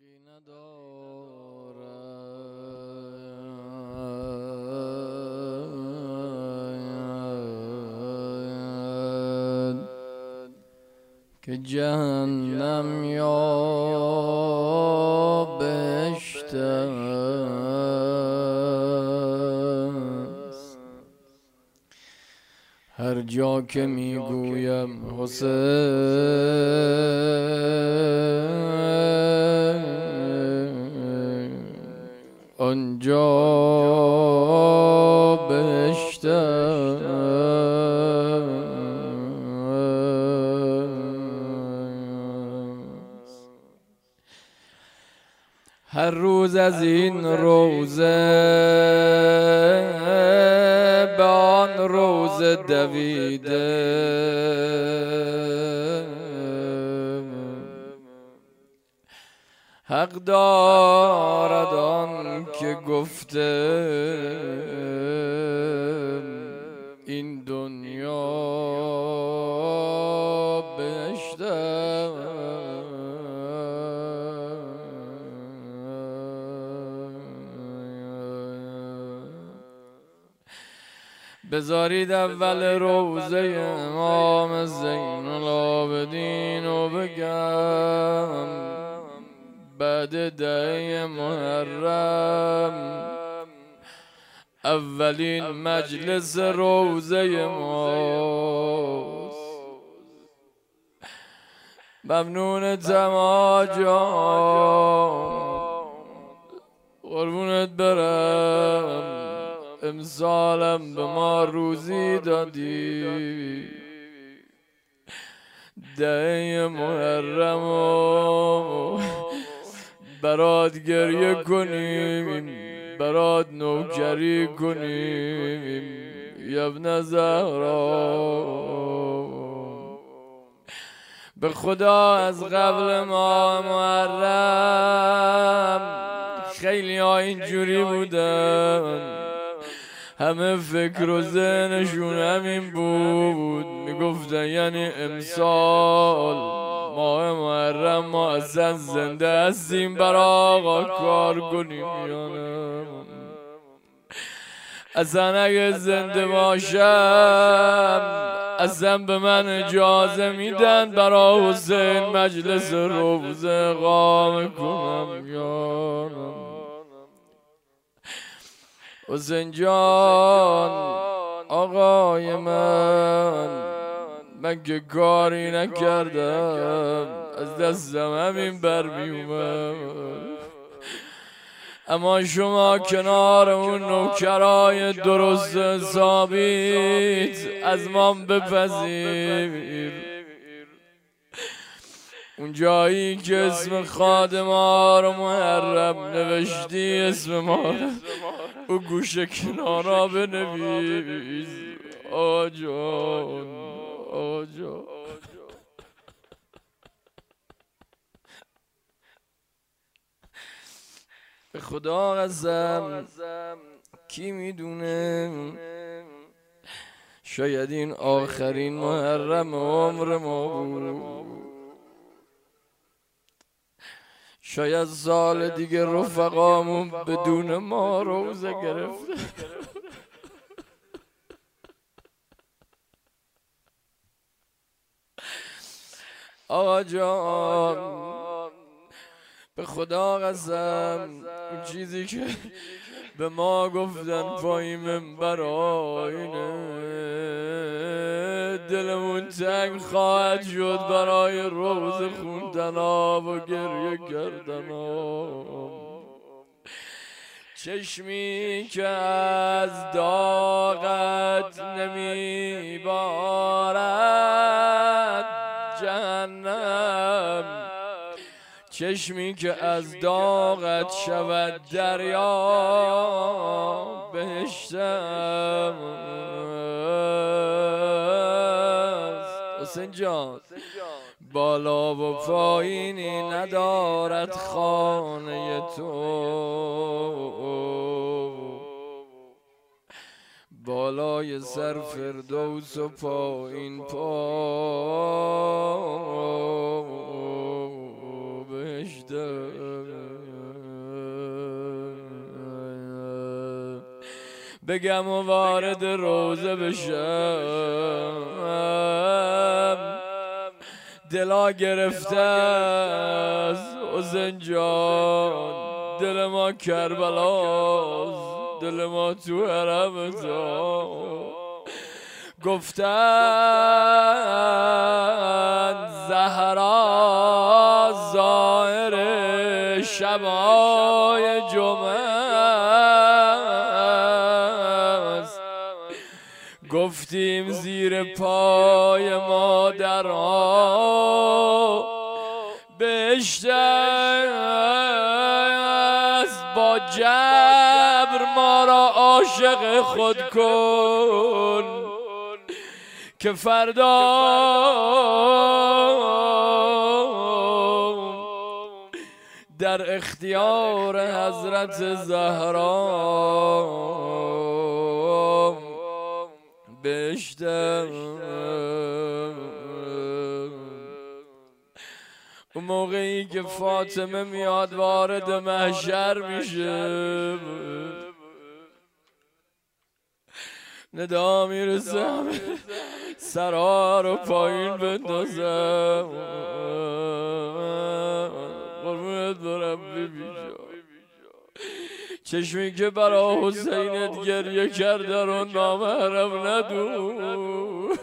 فرقی ندارد که جهنم یا بهشت است. هر جا که میگویم حسین آنجا بهشت است. هر روز از این روزه به آن روزه دویده حق دارد آن که گفته این دنیا بهشت بذارید اول روزه امام زین العابدین و بگم بعد ده محرم اولین مجلس روزه ماست. ممنونت آقا جان، قربونت برم، امسالم به ما روزی دادی، ده محرم و برات گریه کنیم، برات نوکری کنیم ابن زهرا. به خدا از قبل ما محرم خیلی ها اینجوری بودن، همه فکر و ذهنشون همین بود، میگفتن یعنی امسال ماه محرم ما اصلا زنده هستیم برای آقا کار کنیم یا نه. اصلا اگه زنده باشم اصلا به من اجازه میدن برای حسین مجلس روزه اقامه کنم یا نه. حسین جان آقای من که کاری نکردم، از دستم همین بر میومد، اما شما کنار اون نوکرای درست ثابت از ما بپذیر. اون جایی که اسم خادما رو محرم نوشتی اسم ما رو او گوشه کنارا بنویس. آقا جان آقا جان به خدا قسم کی میدونه شاید این آخرین محرم عمر ما بود، شاید سال دیگه رفقامون بدون ما روزه گرفته. آقا جان به خدا قسم اون چیزی که به ما گفتن پای منبر آینه دلمون تنگ خواهد شد برای روز خوندن و گریه کردن. چشمی که از داغت نمیبارد جهنم، چشمی که از داغت شود دریا بهشت است. حسین جان بالا و پایینی ندارد خانه تو، بالای سر فردوس و پایین بهشت بگم و وارد روزه بشم. دلا گرفته از حسین جان، دل ما کربلاست، دل ما تو حرم تو. گفتن زهرا ظاهر شبای جمعه است، گفتیم زیر پای مادرها بهشت است، با جبر ما را عاشق خود کن که فردا در اختیار حضرت زهرا بهشتم. اون موقعی که فاطمه میاد وارد محشر میشه، ندا میرسم سرها رو پایین بندازم. قربونت برم بیبی جان، چشمی که برا حسینت گریه کرده رو نامحرم ندون.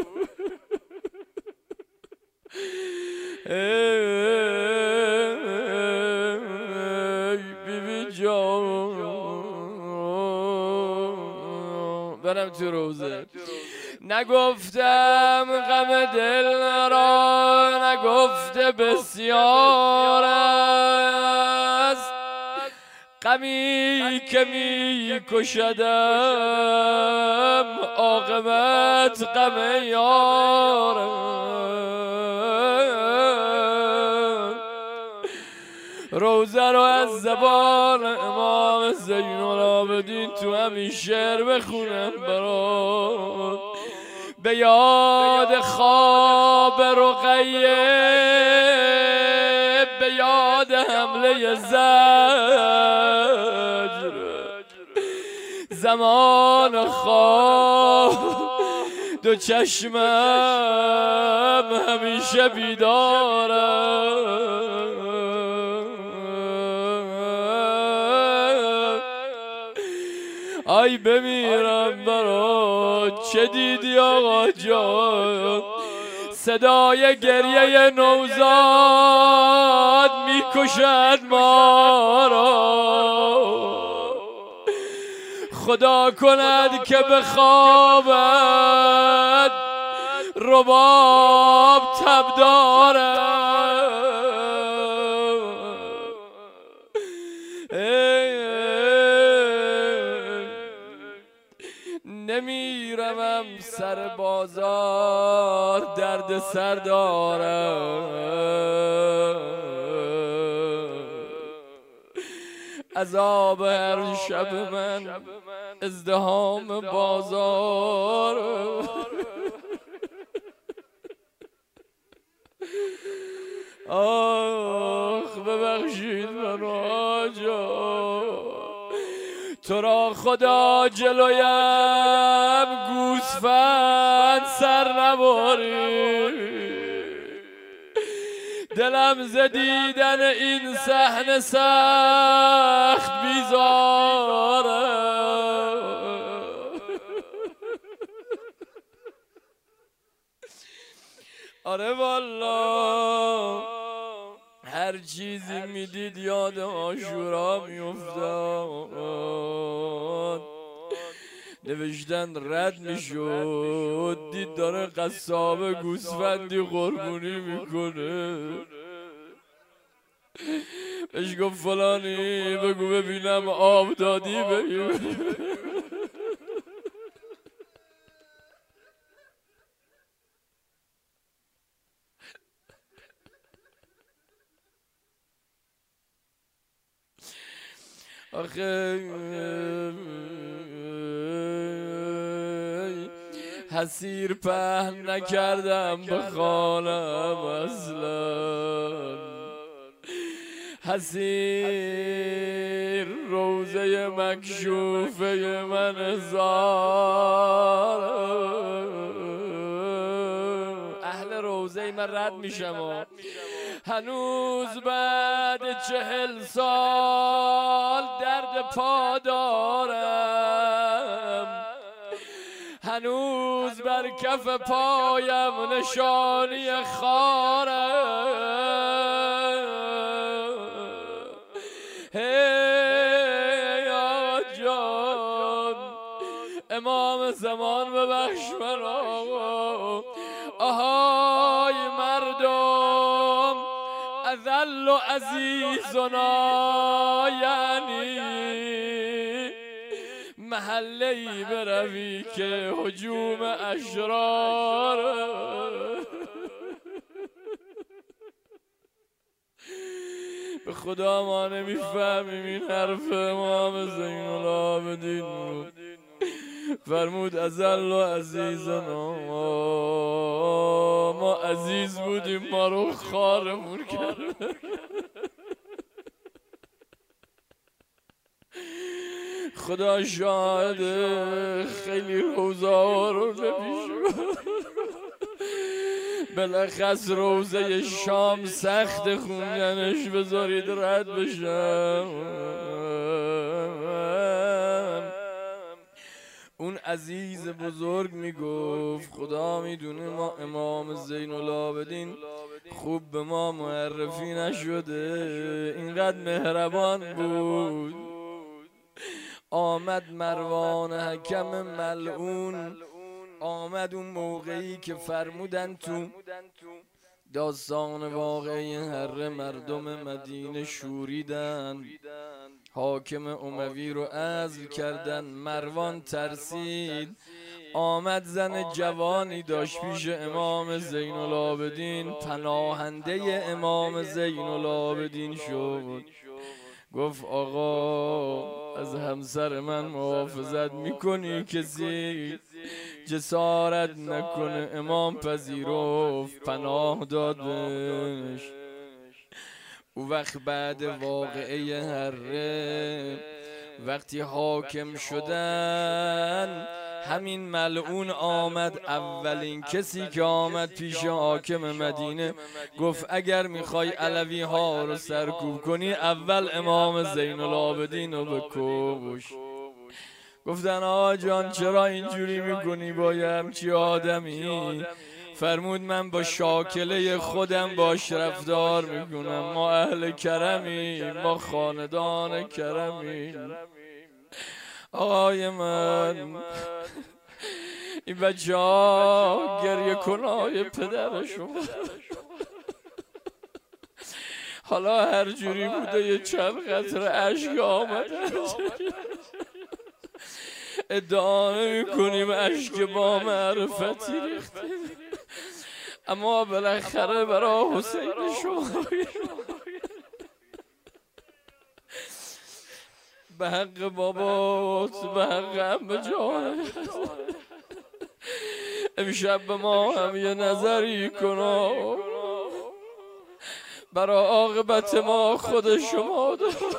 بیبی جان برم تو روزه. نگفتم غم دل را، نگفته بسیار است غمی که می کشدم، عاقبت غم یارم. روزه رو از زبان امام زین العابدین تو همین شعر بخونم برات، به یاد خواب رقیه، به یاد حمله زجر، زمان خواب دو چشمم همیشه بیدارم. آی بمیرم برات، چه دیدی آقا جان؟ صدای گریه نوزاد میکشد ما را، خدا کند که بخوابد رباب تب دارد. نمیرمم سر بازار، درد سر دارم، عذاب هر شب من ازدحام بازار. آخ ببخشید من آجا، تو را خدا جلویم گوسفند سر نباری، دلم ز دیدن این صحنه سخت بیزاره. آره والا هر چیزی میدید یاد عاشورا میافتاد. نوشتن رد میشد، دید داره قصاب گوسفندی قربونی میکنه، بهش گفت فلانی بگو ببینم آب دادی بگیم. آخه حسیر پهن نکردم به خانم اصلا، حسیر روزه مکشوفه من زار. اهل روزه من رد میشم هنوز بعد 40 سال درد پا دارم، هنوز بر کف پایم نشانی خارم. هی جان امام زمان ببخش من آقا. آهای مردم اذل و عزیزنا، یعنی محله‌ای بروی که هجوم اشرار. به خدا ما نمیفهمیم این حرف امام زین العابدین رو. فرمود اذل و عزیزنا، ما عزیز بودیم ما رو خارمون کرد. خدا شاهده خیلی روزا رو نمیشه، بلخص روزه شام سخت خوندنش، بذارید رد بشم. اون عزیز بزرگ میگفت خدا میدونه ما امام زین العابدین خوب به ما معرفی نشده، اینقدر مهربان بود. آمد مروان حکم ملعون، آمد اون موقعی که فرمودن تو داستان واقعی هر مردم مدینه شوریدن، حاکم اموی رو عزل کردن. مروان ترسید، آمد زن جوانی داشت پیش امام زین العابدین، پناهنده امام زین العابدین شد. گفت آقا از همسر من محافظت میکنی؟ کسی جسارت نکنه. امام پذیرفت، پناه داد بهش. او وقت بعد واقعه هره وقتی حاکم شدن، همین ملعون آمد، اولین کسی که آمد پیش حاکم مدینه گفت اگر میخوای علوی ها رو سرکوب کنی اول امام زین العابدین رو بکش. گفتن آقا جان چرا اینجوری میکنی با یه همچی آدمی؟ فرمود من با شاکله خودم باش رفتار میکنم، ما اهل کرمیم، ما خاندان کرمیم. آقای من این بچه ها گریه کنای پدرشون حالا هر جوری بوده یه چند قطره اشک آمده، ادعا نمی کنیم اشک با معرفتی ریخته، اما بالاخره برای حسین شما به حق بابات، به حق عمه جان، امشب به ما هم یه نظری کنا، برای عاقبت ما خود شما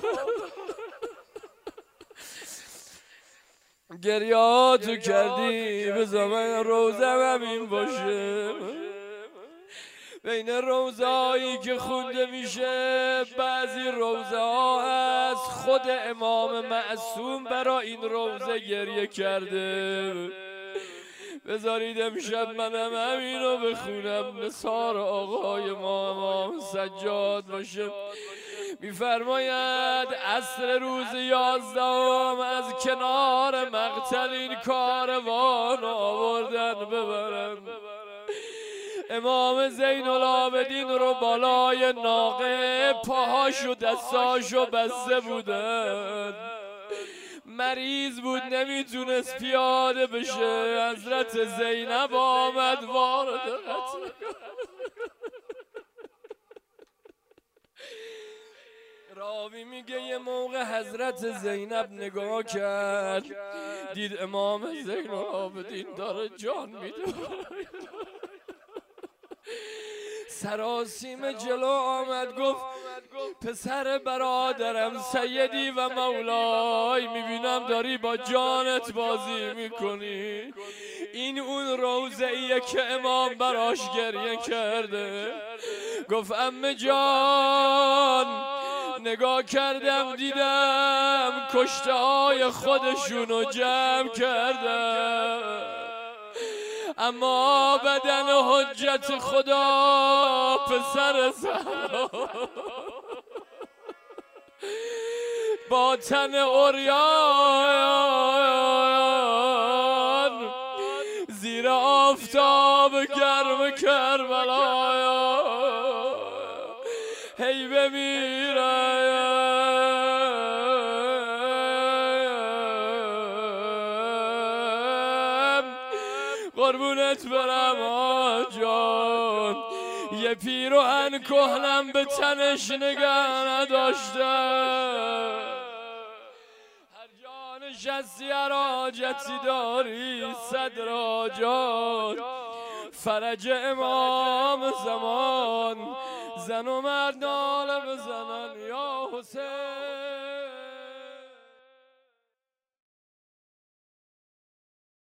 گریاتو کردی، بذار من روزم همین باشه. بین روزهایی که خونده میشه بعضی روزه ها از خود امام معصوم برای این روزه گریه کرده. بذارید امشب منم همین رو بخونم، نثار آقای ما امام سجاد باشه. میفرماید عصر روز 11 از کنار مقتل این کاروان آوردن ببرن. امام زین العابدین رو بالای ناقه پاهاشو دستاشو بسته بودن، مریض بود نمیتونست پیاده بشه. حضرت زینب آمد وارد قتل. راوی میگه یه موقع حضرت زینب نگاه کرد، دید امام زین العابدین داره جان میده، سراسیم جلو آمد گفت پسر برادرم سیدی و مولای، میبینم داری با جانت بازی میکنی. این اون روضه‌ایه که امام براش گریه کرده. گفت عمه جان نگاه کردم دیدم کشته های خودشونو جمع کردم، اما بدن حجت خدا پسر زهرا با تن عریان زیر آفتاب گرم کربلا هی بمیره. قربونت برم آجان، یه پیراهن کهنم به تنش نگه نداشته، هر جا نشستی هر حاجتی داری صدر آجان. فرج امام زمان، زن و مرد ناله بزنن یا حسین.